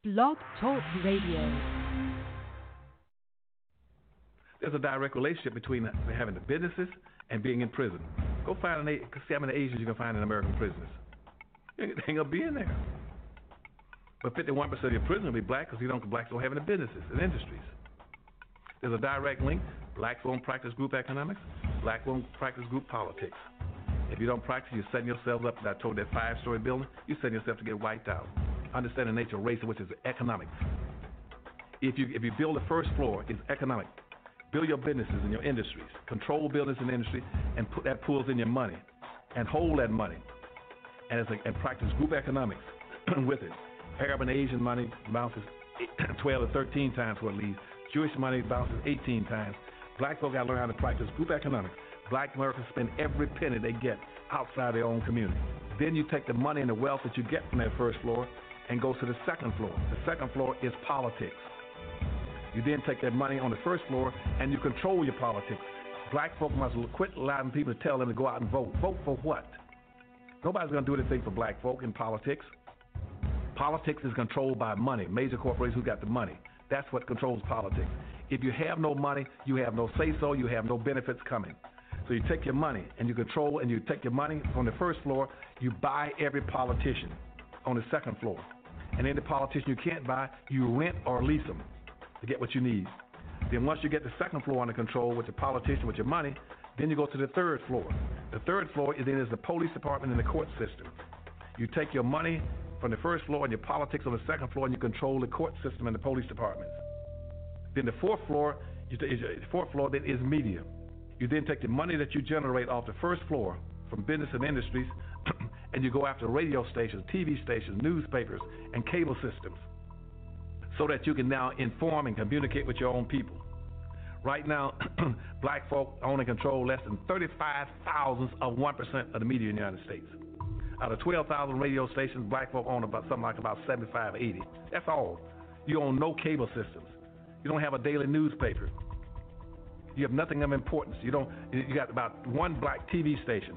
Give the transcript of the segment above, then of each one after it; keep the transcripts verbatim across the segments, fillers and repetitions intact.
Blog Talk Radio. There's a direct relationship between having the businesses and being in prison. Go find an, see how many Asians you can find in American prisons. They ain't gonna be in there. But fifty-one percent of your prison will be black because you don't blacks don't have any businesses and industries. There's a direct link. Blacks won't practice group economics. Black won't practice group politics. If you don't practice, you're setting yourself up. I told that five-story building, you're setting yourself to get wiped out. Understand the nature of race, which is economics. If you if you build the first floor, it's economic. Build your businesses and your industries. Control business and industry, and put that pulls in your money, and hold that money, and it's a, and practice group economics with it. Arab and Asian money bounces twelve to thirteen times what it leaves. Jewish money bounces eighteen times. Black folk got to learn how to practice group economics. Black Americans spend every penny they get outside their own community. Then you take the money and the wealth that you get from that first floor and go to the second floor. The second floor is politics. You then take that money on the first floor and you control your politics. Black folk must quit allowing people to tell them to go out and vote. Vote for what? Nobody's going to do anything for black folk in politics. Politics is controlled by money, major corporations who got the money. That's what controls politics. If you have no money, you have no say-so, you have no benefits coming. So you take your money and you control, and you take your money on the first floor, you buy every politician on the second floor. And any politician you can't buy, you rent or lease them to get what you need. Then once you get the second floor under control with the politician, with your money, then you go to the third floor. The third floor is then is the police department and the court system. You take your money from the first floor and your politics on the second floor, and you control the court system and the police departments. Then the fourth floor, is the fourth floor then is media. You then take the money that you generate off the first floor from business and industries, and you go after radio stations, T V stations, newspapers, and cable systems, so that you can now inform and communicate with your own people. Right now, black folk own and control less than thirty-five thousandths of one percent of the media in the United States. Out of twelve thousand radio stations, black folk own about something like about seventy-five, eighty. That's all. You own no cable systems. You don't have a daily newspaper. You have nothing of importance. You don't. You got about one black T V station,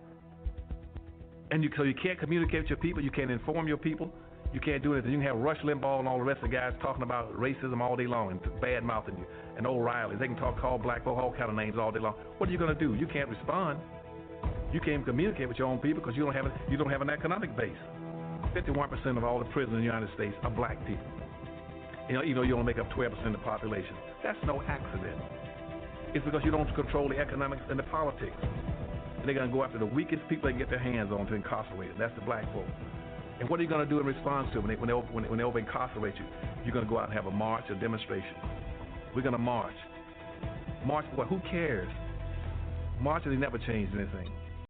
and you so you can't communicate with your people. You can't inform your people. You can't do anything. You can have Rush Limbaugh and all the rest of the guys talking about racism all day long and bad mouthing you, and O'Reilly. They can talk, call black folk all kind of names all day long. What are you going to do? You can't respond. You can't communicate with your own people because you don't have a, you don't have an economic base. fifty-one percent of all the prisoners in the United States are black people. You know, you know, you only make up twelve percent of the population. That's no accident. It's because you don't control the economics and the politics. And they're going to go after the weakest people they can get their hands on to incarcerate them. That's the black folk. And what are you going to do in response to it when they, when they, when they, when they over incarcerate you? You're going to go out and have a march, a demonstration. We're going to march. March for what? Who cares? March has never changed anything.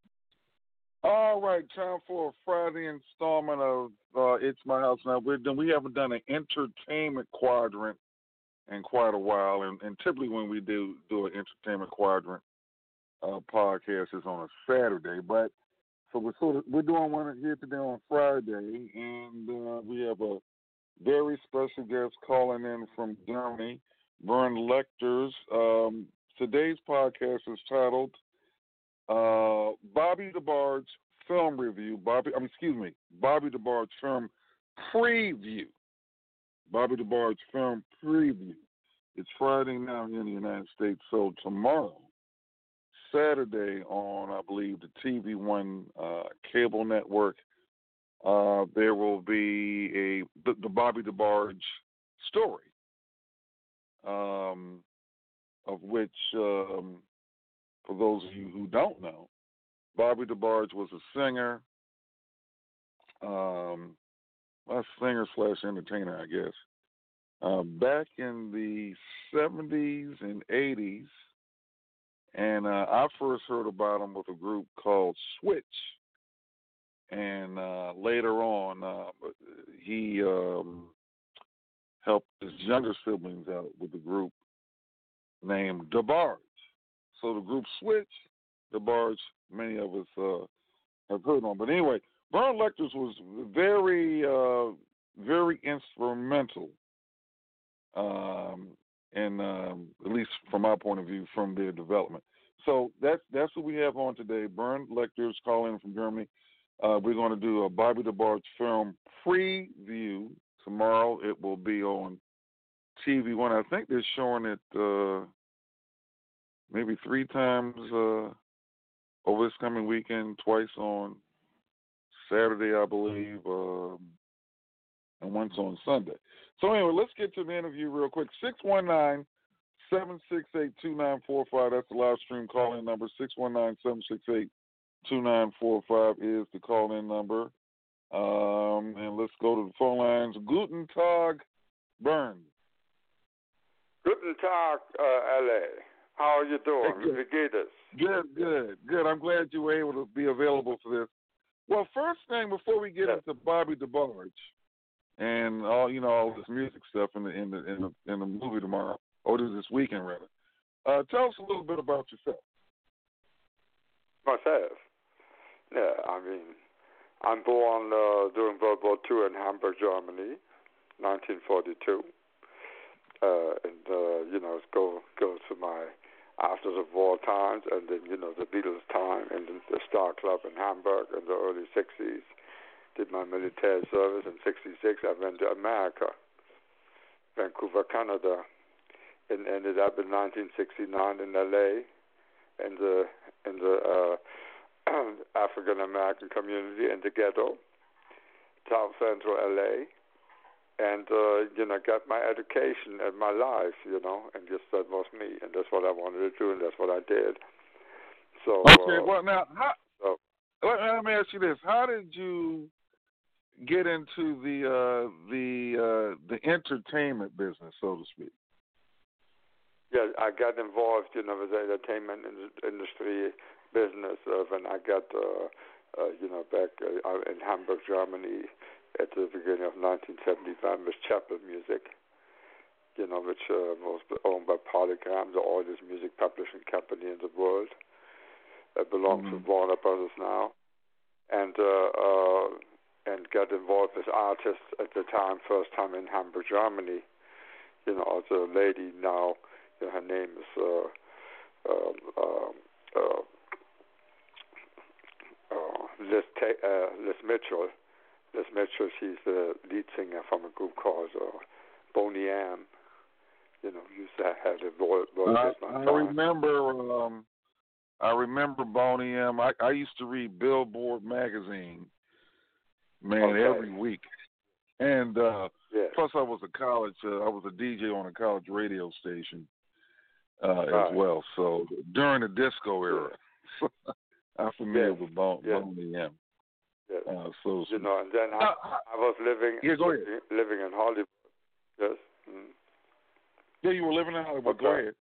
All right, time for a Friday installment of uh, It's My House. Now, we're done. We haven't done an entertainment quadrant in quite a while, and, and typically when we do do an entertainment quadrant uh, podcast, it's on a Saturday. But so we're sort of we're doing one here today on Friday, and uh, we have a very special guest calling in from Germany, Bernd Lechters. Um, today's podcast is titled uh, Bobby DeBard's Film Review. Bobby, I mean, excuse me, Bobby DeBard's Film Preview. Bobby DeBard's Film Preview. It's Friday now here in the United States, so tomorrow, Saturday, on, I believe, the T V One uh, cable network, uh, there will be a the, the Bobby DeBarge story, um, of which, um, for those of you who don't know, Bobby DeBarge was a singer, um, a singer slash entertainer, I guess. Uh, back in the seventies and eighties, and uh, I first heard about him with a group called Switch, and uh, later on, uh, he um, helped his younger siblings out with a group named DeBarge. So the group Switch, DeBarge, many of us uh, have heard on. But anyway, Bernd Lechters was very, uh, very instrumental, um, and um, at least from my point of view, from their development. So that's that's what we have on today. Bernd Lechters calling from Germany. Uh, we're going to do a Bobby DeBarge Film Preview. tomorrow. It will be on T V One. I think they're showing it uh, maybe three times uh, over this coming weekend, twice on Saturday, I believe, um, and once on Sunday. So anyway, let's get to the interview real quick. six one nine, seven six eight, two nine four five. That's the live stream call-in number. six one nine, seven six eight, two nine four five is the call-in number. Um, and let's go to the phone lines. Guten Tag, Burns. Guten Tag, uh, L A. How are you doing? Wie geht es? Good, good, good. I'm glad you were able to be available for this. Well, first thing before we get yes. into Bobby DeBarge and all you know all this music stuff in the in the in the, in the movie tomorrow, or this weekend rather, uh, tell us a little bit about yourself. Myself, yeah. I mean, I'm born uh, during World War Two in Hamburg, Germany, nineteen forty-two. Uh, and, uh, you know, go go to my after the war times, and then, you know, the Beatles time, and the, the Star Club in Hamburg in the early sixties. Did my military service in sixty-six. I went to America, Vancouver, Canada, and ended up in nineteen sixty-nine in L A in the in the uh, African American community in the ghetto, South Central L A. And, uh, you know, got my education and my life, you know, and just that was me. And that's what I wanted to do, and that's what I did. So, okay, uh, well, now, how, so, let, let me ask you this. How did you get into the uh, the uh, the entertainment business, so to speak? Yeah, I got involved, you know, with the entertainment industry business uh, when I got, uh, uh, you know, back uh, in Hamburg, Germany, at the beginning of nineteen seventy-five with Chapel Music, you know, which uh, was owned by Polygram, the oldest music publishing company in the world. It belongs mm-hmm. to Warner Brothers now. And uh, uh, and got involved with artists at the time, first time in Hamburg, Germany. You know, also a lady now, you know, her name is uh, uh, uh, uh, uh, Liz, Ta- uh, Liz Mitchell. Liz Mitchell, she's the lead singer from a group called uh, Boney M. You know, used to have a voice. I, I remember, um, I remember Boney M. I, I used to read Billboard magazine, man, okay. every week, and uh, yes. plus I was a college, uh, I was a D J on a college radio station uh, right. as well. So during the disco era, yeah. I'm familiar yes. with Bon- yes. Boney M. Yes. Uh, so, you know, and then I, I was living yeah, go ahead. living in Hollywood. Yes. Mm. Yeah, you were living in Hollywood. Okay. Go ahead.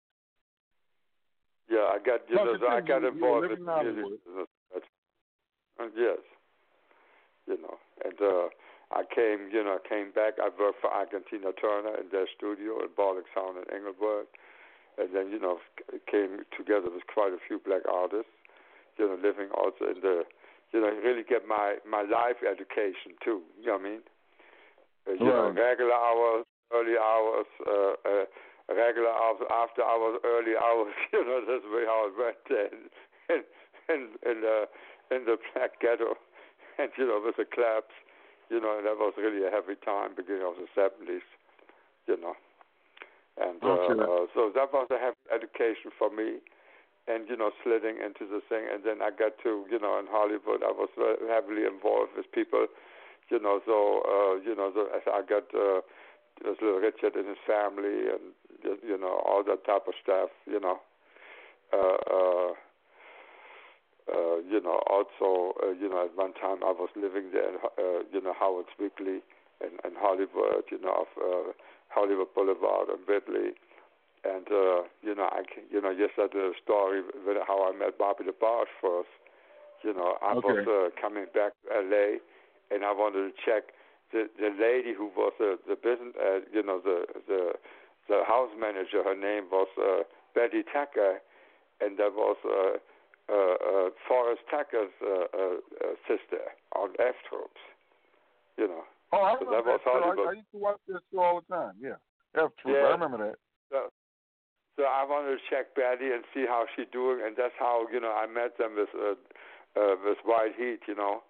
Yeah, I got you no, know, so I got you, involved you in music business. And yes, you know, and uh, I came, you know, came back. I worked for Argentina Turner in their studio in Bollock Sound in Englewood, and then you know came together with quite a few black artists. You know, living also in the You know, really get my, my life education, too. You know what I mean? Uh, you right. know, regular hours, early hours, uh, uh, regular hours, after hours, early hours. You know, that's the way how it went in, in, in, in, the, in the black ghetto. And, you know, with the clubs, you know, and that was really a heavy time, beginning of the seventies, you know. And uh, uh, so that was a heavy education for me. And, you know, slitting into the thing. And then I got to, you know, in Hollywood, I was very heavily involved with people, you know, so, uh, you know, so I got uh, Little Richard and his family and, you know, all that type of stuff, you know. Uh, uh, uh, you know, also, uh, you know, at one time I was living there, uh, you know, Howard's Weekly in, in Hollywood, you know, off uh, Hollywood Boulevard and Whitley. And, uh, you know, I can, you know, just I did a story with how I met Bobby DeBarge first. You know, I okay. was uh, coming back to L A, and I wanted to check the the lady who was uh, the business, uh, you know, the the the house manager. Her name was uh, Betty Tucker, and that was uh, uh, uh, Forrest Tucker's uh, uh, uh, sister on F Troops. You know. Oh, I so remember that. that Was show. I, I used to watch that show all the time. Yeah, F Troops. Yeah. I remember that. So, So I wanted to check Betty and see how she's doing, and that's how, you know, I met them with uh, uh, with White Heat, you know,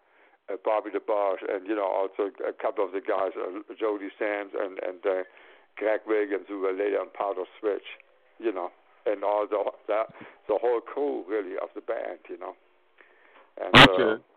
uh, Bobby DeBarge, and you know also a couple of the guys, uh, Jody Sams and and uh, Greg Williams, who were later part of Switch, you know, and all the the, the whole crew really of the band, you know. And, okay. Uh,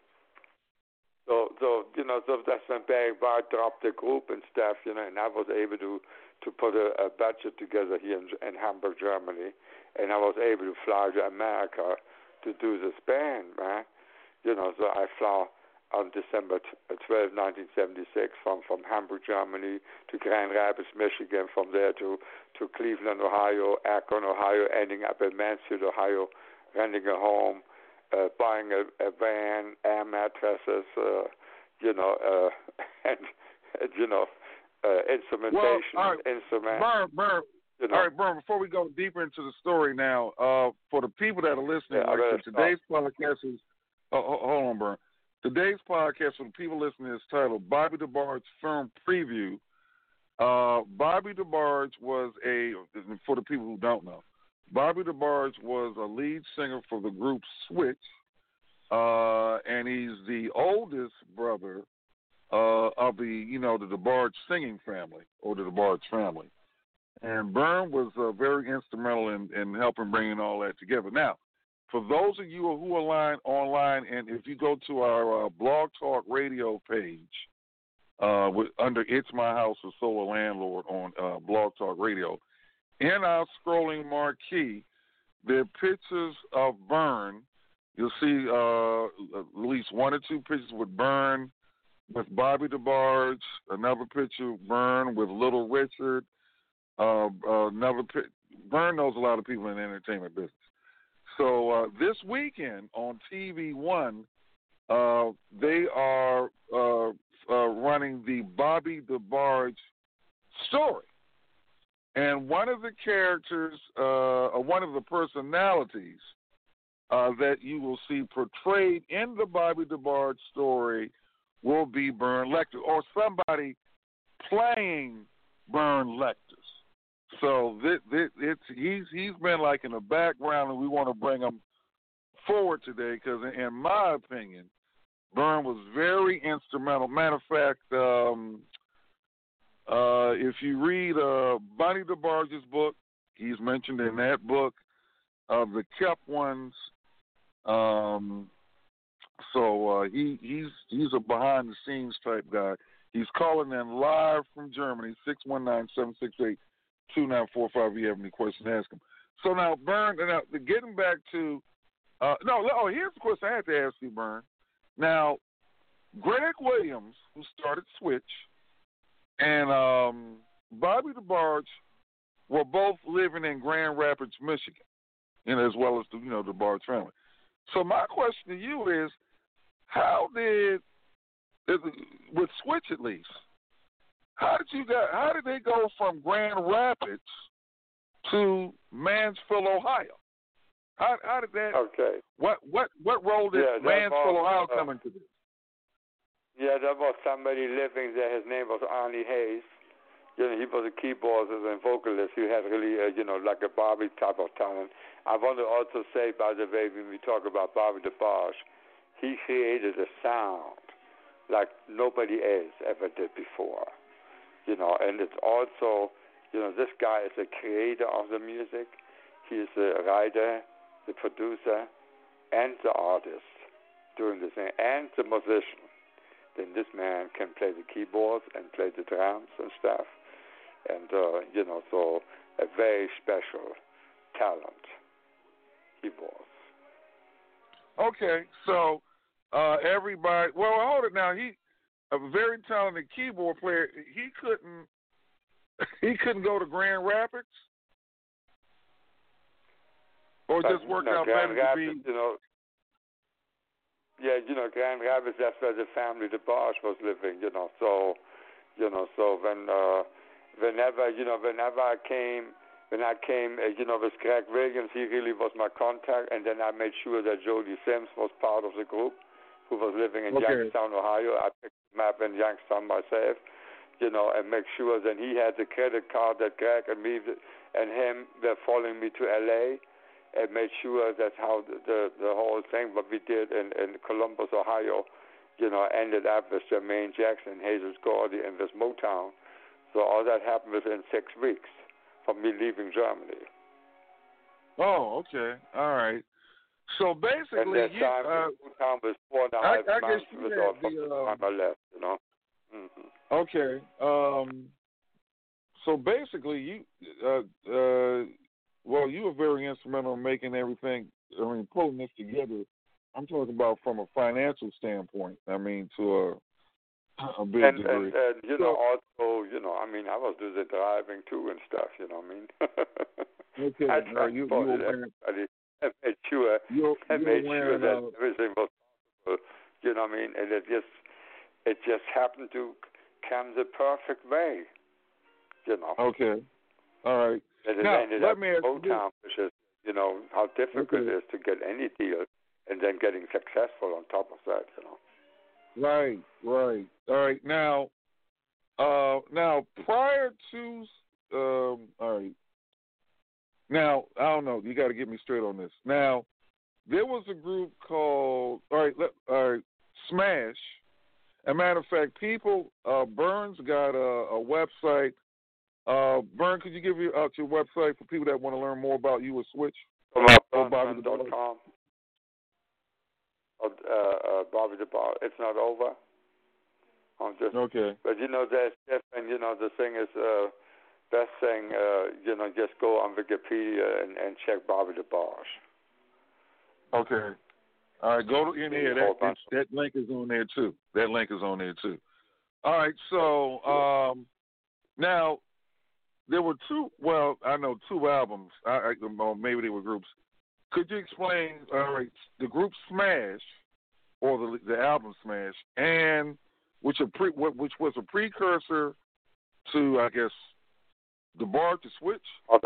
so so you know so that's when Barry White dropped the group and stuff, you know, and I was able to to put a, a budget together here in, in Hamburg, Germany, and I was able to fly to America to do this band, man. You know, so I flew on December twelfth, nineteen seventy-six, from, from Hamburg, Germany, to Grand Rapids, Michigan, from there to, to Cleveland, Ohio, Akron, Ohio, ending up in Mansfield, Ohio, renting a home, uh, buying a, a van, air mattresses, uh, you know, uh, and, and, you know, uh, instrumentation, well, all right. instrument. Burn, burn. You know. All right, Burn, before we go deeper into the story now, uh, for the people that are listening, Yeah, like so today's podcast is, oh, hold on, Burn. Today's podcast for the people listening is titled Bobby DeBarge Film Preview. Uh, Bobby DeBarge was a, for the people who don't know, Bobby DeBarge was a lead singer for the group Switch, uh, and he's the oldest brother uh, of the, you know, the DeBarge singing family, or the DeBarge family. And Burn was uh, very instrumental in, in helping bringing all that together. Now, for those of you who are line, online, and if you go to our uh, Blog Talk Radio page, uh, with, under It's My House, a Solar Landlord on uh, Blog Talk Radio, in our scrolling marquee, there are pictures of Burn. You'll see uh, at least one or two pictures with Burn, with Bobby DeBarge, another picture of Burn with Little Richard. Uh, uh, another Burn knows a lot of people in the entertainment business. So uh, this weekend on T V One, uh, they are uh, uh, running the Bobby DeBarge story, and one of the characters, uh, or one of the personalities uh, that you will see portrayed in the Bobby DeBarge story will be Burn Lecter, or somebody playing Burn Lecter. So this, this, it's he's he's been like in the background, and we want to bring him forward today because, in my opinion, Burn was very instrumental. Matter of fact, um, uh, if you read uh, Bonnie DeBarge's book, he's mentioned in that book, uh, the Kept Ones. Um, so uh, he he's he's a behind the scenes type guy. He's calling in live from Germany, six one nine, seven six eight, two nine four five. If you have any questions, ask him. So now, Burn, now, getting back to, uh, no, oh, here's the question I had to ask you, Burn. Now, Greg Williams, who started Switch, and um, Bobby DeBarge were both living in Grand Rapids, Michigan, you know, as well as the, you know, the DeBarge family. So my question to you is, how did, with Switch at least, how did you guys, how did they go from Grand Rapids to Mansfield, Ohio? How how did that? Okay. What what what role did yeah, Mansfield, was, Ohio, uh, come into this? Yeah, there was somebody living there. His name was Arnie Hayes. You know, he was a keyboardist and vocalist. He had really, uh, you know, like a Bobby type of talent. I want to also say, by the way, when we talk about Bobby DeBarge, he created a sound like nobody else ever did before. You know, and it's also, you know, this guy is a creator of the music. He is a writer, the producer, and the artist doing the thing, and the musician. Then this man can play the keyboards and play the drums and stuff. And, uh, you know, so a very special talent he was. Okay, so uh, everybody, well, hold it now. He, a very talented keyboard player. He couldn't, he couldn't go to Grand Rapids, or but, just work you know, out Grand better Rapids, to be. you know. Yeah, you know, Grand Rapids. That's where the family DeBarge was living. You know, so, you know, so when, uh, whenever, you know, whenever I came. When I came, uh, you know, with Greg Williams, he really was my contact, and then I made sure that Jody Sims was part of the group, who was living in Okay. Youngstown, Ohio. I picked him up in Youngstown myself, you know, and make sure that he had the credit card that Greg and me and him were following me to L A, and made sure that's how the, the, the whole thing, what we did in, in Columbus, Ohio, you know, ended up with Jermaine Jackson, Jesus Gordy, and with Motown. So all that happened within six weeks from me leaving Germany. Oh, okay. All right. So basically, and that you, time, uh, Motown was four and a I, half I months guess you was had all the, from the um, time I left, you know. Mm-hmm. Okay. Um, so basically, you, uh, uh, well, you were very instrumental in making everything, I mean, pulling this together. I'm talking about from a financial standpoint. I mean, to a, a big and, degree. and, and, you so, know, also, you know, I mean, I was doing the driving, too, and stuff, you know what I mean? okay. I Uh, you, you were transported wearing, everybody. I made sure, you're, I you're made wearing, sure that uh, everything was possible, you know what I mean? And it just, it just happened to come the perfect way, you know. okay. All right. And it Now, ended let up me in ask you Motown, which is, you know, how difficult Okay. it is to get any deal and then getting successful on top of that, you know. Right, right. All right. Now, uh, now prior to, um, all right. Now, I don't know. You got to get me straight on this. Now, there was a group called, all right, let, all right, Smash. As a matter of fact, people, uh, Burns got a, a website. Uh, Burn, could you give you out your website for people that want to learn more about you or Switch? Or Bobby dot com. Or, uh, uh, Bobby the Bar. It's not over. I'm just, okay. But, you know, there's different, you know, the thing is, uh, best thing, uh, you know, just go on Wikipedia and, and check Bobby the Boss. Okay. All right, go to in here. That, it's, that link is on there, too. That link is on there, too. All right, so um, now there were two, well, I know two albums. I, I, or maybe they were groups. Could you explain, all right, the group Smash, or the the album Smash, and which a pre, which was a precursor to, I guess, the Bar to Switch,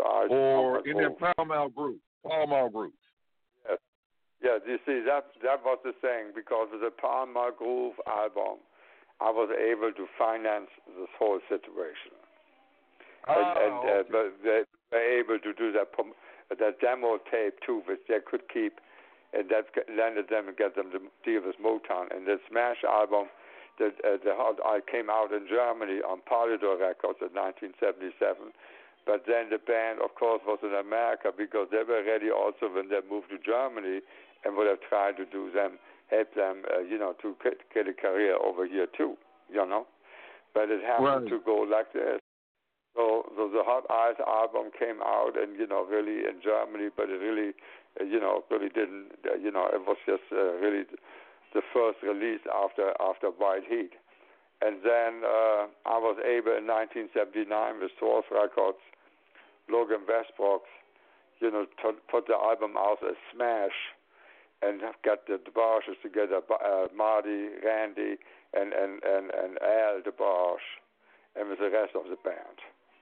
or in their Pall Mall group, Pall Mall group. Yes, yes. You see, that that was the thing, because with the Pall Mall Groove album, I was able to finance this whole situation, Ah, and, and okay. uh, but they were able to do that that demo tape too, which they could keep, and that landed them and get them to deal with Motown. And the Smash album, that uh, the I came out in Germany on Polydor Records in nineteen seventy-seven. But then the band, of course, was in America, because they were ready also when they moved to Germany, and would have tried to do them, help them, uh, you know, to get, get a career over here too, you know. But it happened Right. to go like this. So, so the Hot Eyes album came out, and, you know, really in Germany, but it really, uh, you know, really didn't, uh, you know, it was just uh, really the first release after after White Heat. And then uh, I was able in nineteen seventy-nine with Source Records, Logan Westbrook, you know, to put the album out as Smash, and got the DeBarges together, uh, Marty, Randy, and, and, and, and Al DeBarge, and with the rest of the band.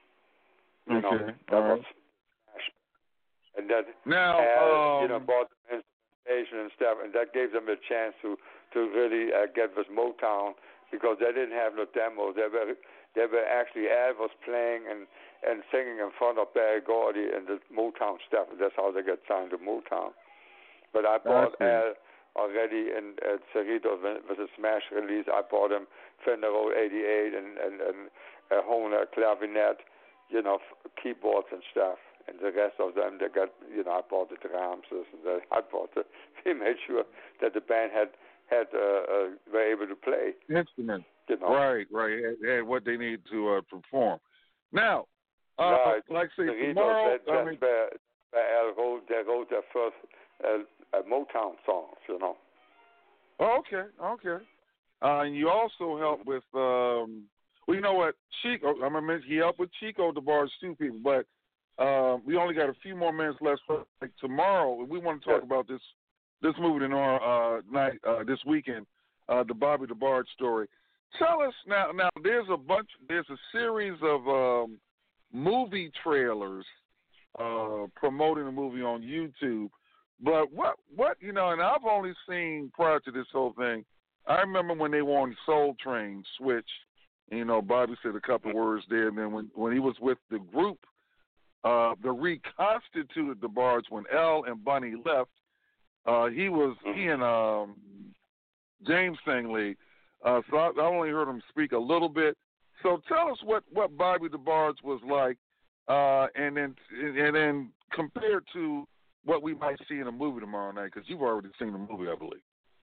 You okay. know, that All was right. Smash. And that Now, Al, um, you know, bought them instrumentation and stuff, and that gave them a chance to, to really uh, get with Motown, because they didn't have no demo. They were, they were actually, Al was playing and, and singing in front of Barry Gordy and the Motown stuff, and that's how they got signed to Motown. But I bought Al already in uh, Cerritos with a Smash release. I bought him Fender Road eighty-eight and, and, and a Hohner clavinet, you know, f- keyboards and stuff. And the rest of them, they got, you know, I bought the drums. And the, I bought the, we made sure that the band had, had uh, uh, were able to play. Instruments. You know. Right, right. And what they need to uh, perform. Now, uh, right. like I say, Cerritos, tomorrow, that, I mean, where, where Al wrote, they wrote their first uh, uh, Motown songs, you know. oh, okay, okay. Uh, and you also help with, um, well, you know what, Chico, I'm going to mention, he helped with Chico DeBarge too, people, but uh, we only got a few more minutes left. So, like, tomorrow, we want to talk yes. about this this movie in our uh, night, uh, this weekend, uh, the Bobby DeBarge story. Tell us now, now there's a bunch, there's a series of um, movie trailers uh, promoting the movie on YouTube. But what, what, you know, and I've only seen prior to this whole thing, I remember when they were on Soul Train, Switch, and, you know, Bobby said a couple words there, and then when, when he was with the group, uh, the reconstituted DeBarge, when L and Bunny left, uh, he was, he and, um, James Stingley. Uh, so I, I only heard him speak a little bit. So tell us what, what Bobby DeBarge was like, uh, and then and then compared to what we might see in a movie tomorrow night, because you've already seen the movie, I believe.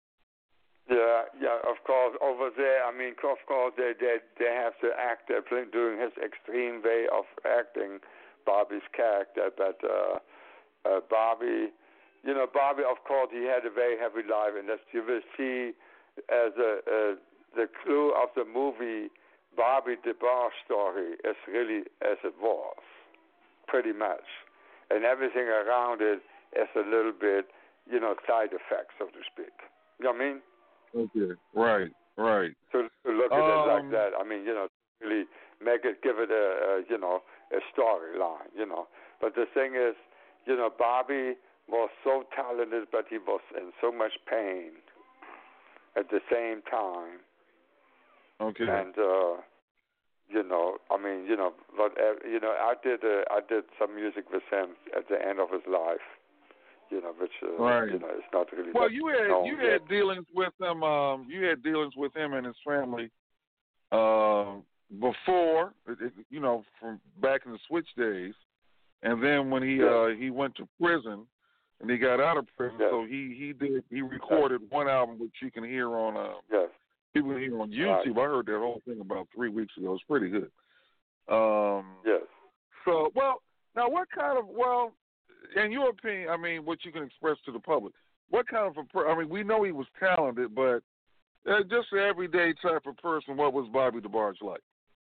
Yeah, yeah, of course. Over there, I mean, of course, they they they have to act. They're doing his extreme way of acting Bobby's character, but uh, uh, Bobby, you know, Bobby, of course, he had a very heavy life, and as you will see, as a, uh, the clue of the movie, Bobby DeBarge story is really as it was, pretty much, and everything around it is a little bit, you know, side effects, so to speak. You know what I mean? Okay. Right. Right. To, to look at um, it like that, I mean, you know, really make it, give it a, a you know, a storyline, you know. But the thing is, you know, Bobby was so talented, but he was in so much pain at the same time. Okay. And uh, you know, I mean, you know, but uh, you know, I did uh, I did some music with him at the end of his life. You know, which uh, right. you know, it's not really. Well, you had you yet. had dealings with him. Um, you had dealings with him and his family uh, before, you know, from back in the Switch days, and then when he yeah. uh, he went to prison and he got out of prison, yeah. so he he did he recorded yeah. one album which you can hear on uh, yes. people can hear on YouTube. Right. I heard that whole thing about three weeks ago. It's pretty good. Um, yes. So, well, now what kind of well. In your opinion, I mean, what you can express to the public, what kind of a per- I mean, we know he was talented, but uh, just an everyday type of person, what was Bobby DeBarge like?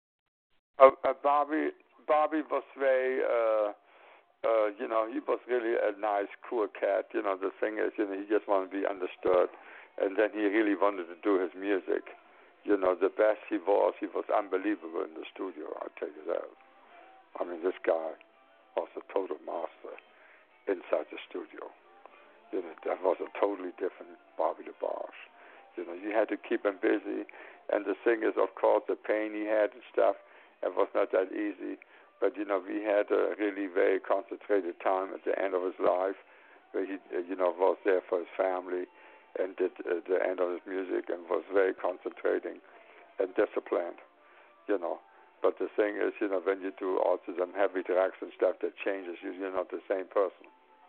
Uh, uh, Bobby Bobby was very, uh, uh, you know, he was really a nice, cool cat. You know, the thing is, you know, he just wanted to be understood, and then he really wanted to do his music. You know, the best he was, he was unbelievable in the studio, I'll tell you that. I mean, this guy was a total master inside the studio. You know, that was a totally different Bobby DeBarge. You know, you had to keep him busy, and the thing is, of course, the pain he had and stuff, it was not that easy, but, you know, we had a really very concentrated time at the end of his life, where he, you know, was there for his family and did uh, the end of his music and was very concentrating and disciplined, you know. But the thing is, you know, when you do also some heavy drugs and stuff, that changes you. You're not the same person.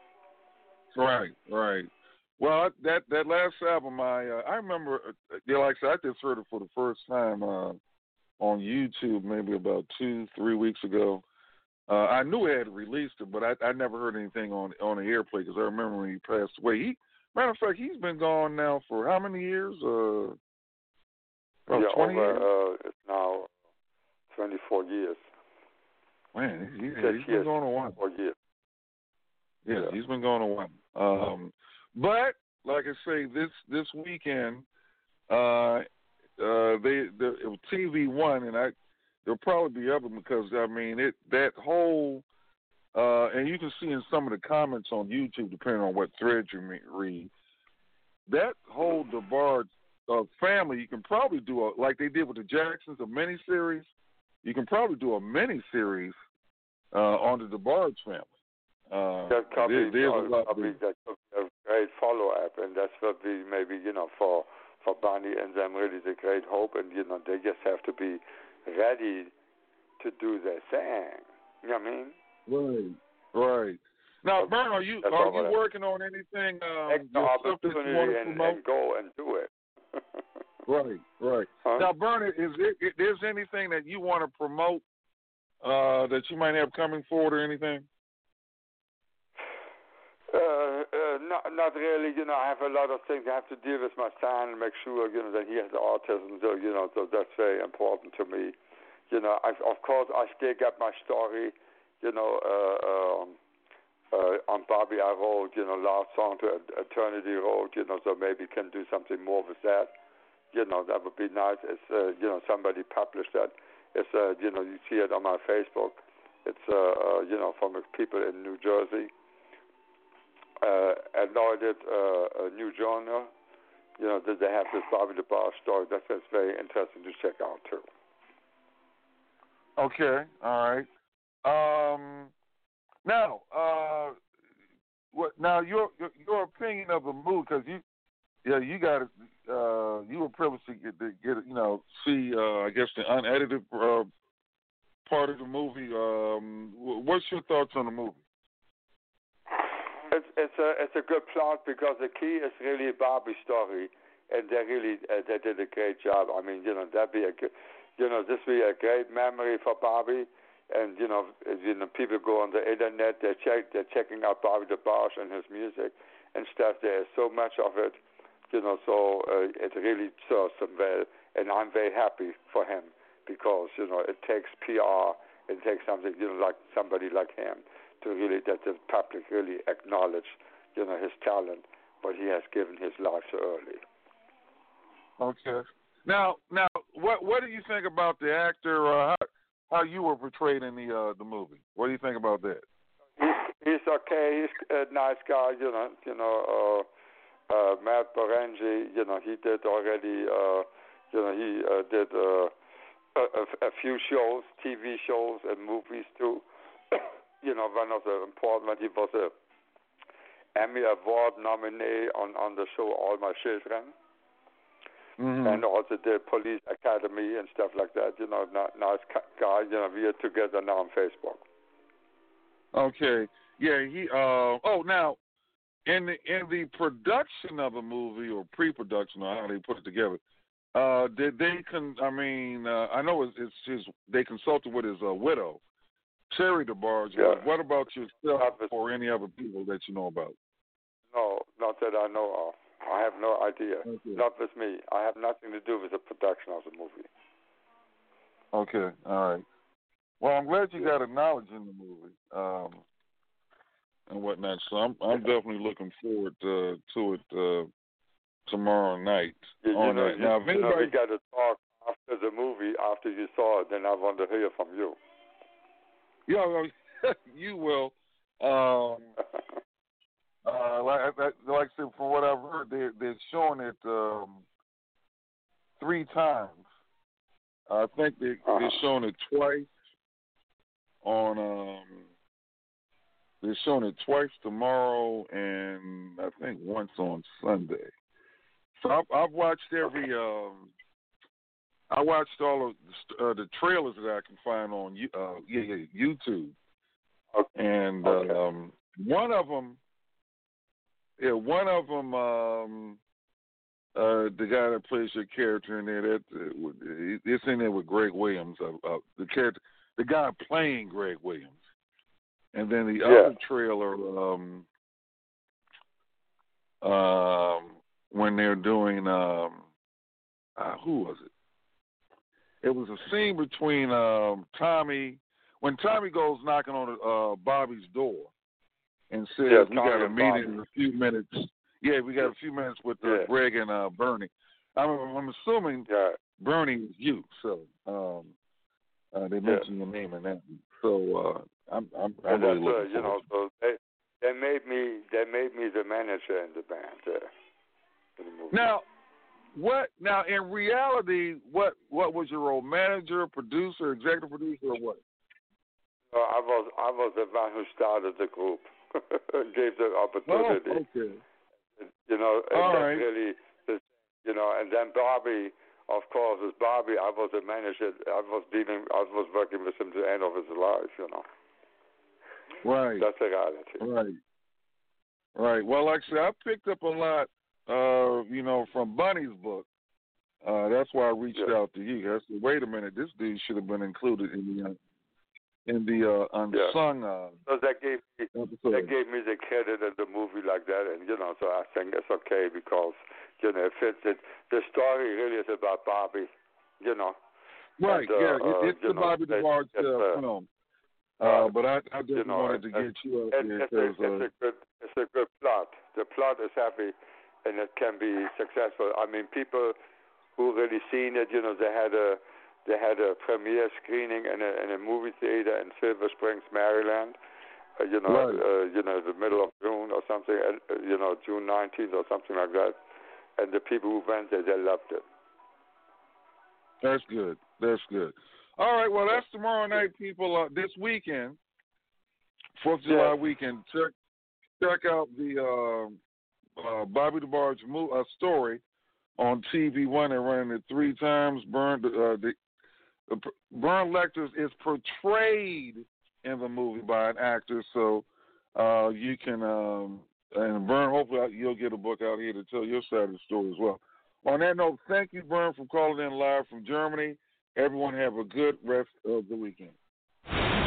Right, right. Well, that that last album, I uh, I remember, uh, yeah, like I said, I just heard it for the first time uh, on YouTube maybe about two, three weeks ago. Uh, I knew he had released it, but I, I never heard anything on on the airplay because I remember when he passed away. He, matter of fact, he's been gone now for how many years? Uh, about yeah, twenty over, years. Uh, it's now twenty-four years. Man, he, Six he's been years, going a while. Four years. Yeah, yeah, he's been going a while. Um, but like I say, this this weekend, uh, uh, they the T V One, and I there'll probably be other because I mean it that whole, uh, and you can see in some of the comments on YouTube, depending on what thread you read, that whole DeBarge uh, family, you can probably do a like they did with the Jacksons, a miniseries. You can probably do a miniseries uh, on the DeBarge family. Uh, that could there, be, there's uh, a lot could be, that could be a great follow-up, and that's what we maybe, you know, for for Bonnie and them really the great hope, and, you know, they just have to be ready to do their thing. You know what I mean? Right, right. Now, Vern, are you that's are you working on anything? Um, Take the opportunity and, and go and do it. Right, right. Huh? Now, Vern, is it, is there anything that you want to promote uh, that you might have coming forward or anything? Uh, uh, not, not really. You know, I have a lot of things. I have to deal with my son and make sure, you know, that he has autism. So, you know, so that's very important to me. You know, I, of course, I still got my story, you know, uh, um, uh, on Bobby I wrote, you know, last song to Eternity Road, you know, so maybe can do something more with that. You know, that would be nice. It's, uh, you know, somebody published that. It's, uh, you know, you see it on my Facebook. It's, uh, uh, you know, from people in New Jersey. Uh, and now I did uh, a new genre, you know, that they have this Bobby DeBarge story. That's, that's very interesting to check out, too. Okay, all right. Um, now, uh, what? Now, your, your your opinion of the movie, because you, yeah, you got to. Uh, you were privileged to get, to get you know, see. Uh, I guess the unedited uh, part of the movie. Um, what's your thoughts on the movie? It's it's a it's a good plot because the key is really Barbie's story, and they really uh, they did a great job. I mean, you know, that'd be a good, you know, this be a great memory for Barbie. And you know, you know, people go on the internet. They check. They're checking out Bobby DeBarge and his music and stuff. There is so much of it, you know. So uh, it really serves him well, and I'm very happy for him because you know it takes P R. It takes something, you know, like somebody like him to really that the public really acknowledge, you know, his talent. But he has given his life so early. Okay. Now, now, what what do you think about the actor? Uh, how, How you were portrayed in the uh, the movie? What do you think about that? He's, he's okay. He's a nice guy, you know. You know, uh, uh, Matt Berengi. You know, he did already. Uh, you know, he uh, did uh, a, a, a few shows, T V shows, and movies too. You know, one of the important ones. He was a Emmy Award nominee on on the show All My Children. Mm-hmm. And also the Police Academy and stuff like that. You know, nice guy. You know, we are together now on Facebook. Okay. Yeah. He. Uh. Oh, now, in the in the production of a movie or pre-production or how they put it together, uh, did they con? I mean, uh, I know it's, it's his. They consulted with his uh, widow, Cherry DeBarge. Yeah. What about yourself or any other people that you know about? No, not that I know of. I have no idea. Okay. Not with me. I have nothing to do with the production of the movie. Okay, all right. Well, I'm glad you got a knowledge in the movie um, and whatnot. So I'm I'm definitely looking forward uh, to it uh, tomorrow night. You, you on know, that. you, Now, you anybody... know, we got to talk after the movie, after you saw it. Then I want to hear from you. Yeah, you will. Um, Uh, like, like I said, from what I've heard, they're, they're showing it um, three times. I think they, uh-huh. they're showing it twice on. Um, they're showing it twice tomorrow, and I think once on Sunday. So I've, I've watched every. Um, I watched all of the, uh, the trailers that I can find on uh, yeah, yeah, YouTube, okay. and okay. Um, one of them. Yeah, one of them, um, uh, the guy that plays your character in there, that uh, it's in there with Greg Williams, uh, uh, the character, the guy playing Greg Williams, and then the yeah. other trailer, um, um, when they're doing, um, uh, who was it? It was a scene between um, Tommy, when Tommy goes knocking on uh, Bobby's door. And says yeah, we got a meeting in a few minutes. Yeah, we got a few minutes with uh, yeah. Greg and uh, Bernie. I'm, I'm assuming yeah. Bernie is you, so um, uh, they mentioned yeah. your name in that. So uh, I'm, I'm, I'm I'm really looking looking you know, forward. so they they made me they made me the manager in the band. Uh, in the movie. Now, what? Now, in reality, what what was your role? Manager, producer, executive producer, or what? Uh, I was I was the one who started the group. Gave the opportunity. Oh, okay. You know, and All that's right. really, the, you know, and then Barbie, of course, with Barbie, I was a manager. I was dealing, I was working with him to the end of his life. You know. Right. That's the reality. Right. Right. Well, like I said, I picked up a lot, uh, you know, from Bunny's book. Uh, that's why I reached yeah. out to you. I said, wait a minute, this dude should have been included in the. Uh, In the uh, unsung yeah. uh, so that gave me episode. that gave me the credit in the movie like that, and you know, so I think it's okay because you know it fits it. The story really is about Barbie, you know. Right. And, uh, yeah, it, it's uh, the Bobby DeBarge uh, uh, film. Uh, uh, but I, I just you know, wanted to get you up it, there it's, a, because it's uh, a good it's a good plot. The plot is happy, and it can be successful. I mean, people who really seen it, you know, they had a. They had a premiere screening in a, in a movie theater in Silver Springs, Maryland. Uh, you know, right. uh, you know, the middle of June or something. Uh, you know, June nineteenth or something like that. And the people who went there, they loved it. That's good. That's good. All right. Well, that's tomorrow night, people. Uh, this weekend, Fourth of July yes. weekend. Check check out the uh, uh, Bobby DeBarge mo- uh, story on T V One. They're running it three times. Burn, uh, the, the Burn Lecter is portrayed in the movie by an actor, so uh, you can um, and Burn. Hopefully, you'll get a book out here to tell your side of the story as well. On that note, thank you, Burn, for calling in live from Germany. Everyone have a good rest of the weekend.